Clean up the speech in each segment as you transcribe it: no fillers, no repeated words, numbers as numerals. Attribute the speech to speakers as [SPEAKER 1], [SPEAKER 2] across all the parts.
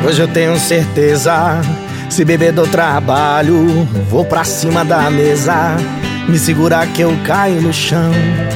[SPEAKER 1] Hoje eu tenho certeza, se beber do trabalho, vou pra cima da mesa. Me segurar que eu caio no chão.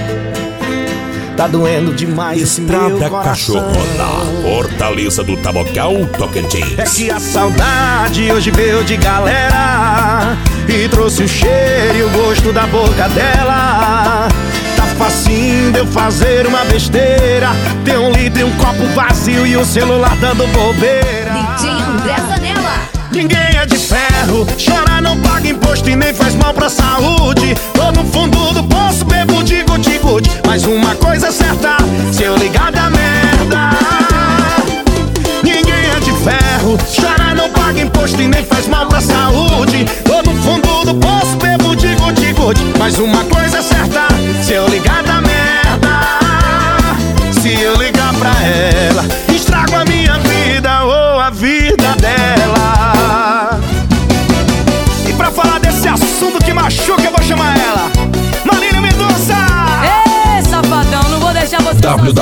[SPEAKER 1] Tá doendo demais esse meu
[SPEAKER 2] Estrada
[SPEAKER 1] coração.
[SPEAKER 2] Cachorrona, Fortaleza do Tabocal, Tocantins.
[SPEAKER 1] É que a saudade hoje veio de galera e trouxe o cheiro e o gosto da boca dela. Tá facinho de eu fazer uma besteira, ter um litro e um copo vazio e o celular dando bobeira.
[SPEAKER 3] DJ André Zanella.
[SPEAKER 1] Ninguém é de ferro, chora não paga imposto e nem faz mal pra saúde. Tô no fundo do poço, bebo de gude-gude. Mas uma coisa é certa, se eu ligar da merda. Ninguém é de ferro, chora não paga imposto e nem faz mal pra saúde. Tô no fundo do poço, bebo de gude-gude. Mas uma coisa é certa, se eu ligar da merda. Se eu ligar pra ela, estrago a minha vida ou a vida dela. E pra falar desse assunto que machuca, eu vou chamar ela, Marília Mendonça.
[SPEAKER 3] Ei, safadão, não vou deixar você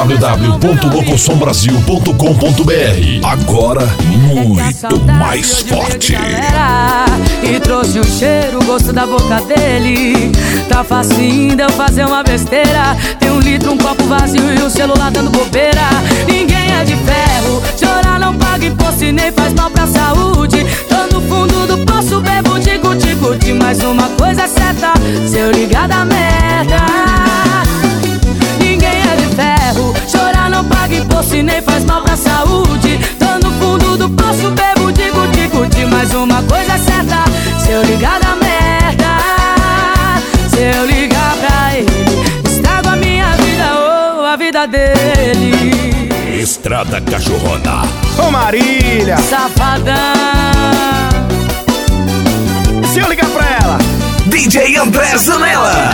[SPEAKER 2] www.locosombrasil.com.br. Agora muito mais forte.
[SPEAKER 3] E trouxe o cheiro, o gosto da boca dele. Tá facinho de eu fazer uma besteira, tem um litro, um copo vazio e o celular dando bobeira. Ninguém é de ferro, chorar não paga imposto e nem faz mal pra saúde. Tô no fundo do poço, bebo de gude-gude. Mas uma coisa é certa, se eu ligar da merda. Ninguém é de ferro, chorar não paga imposto e nem faz mal pra saúde. Tô no fundo do poço, bebo de gude-gude. Mas uma coisa é certa, se eu ligar da merda. Se eu ligar pra ele, estrago a minha vida ou a vida dele.
[SPEAKER 2] Estrada Cachorrona.
[SPEAKER 1] Ô Marília,
[SPEAKER 3] Safadão.
[SPEAKER 1] se eu ligar pra ela,
[SPEAKER 4] DJ André Zanella.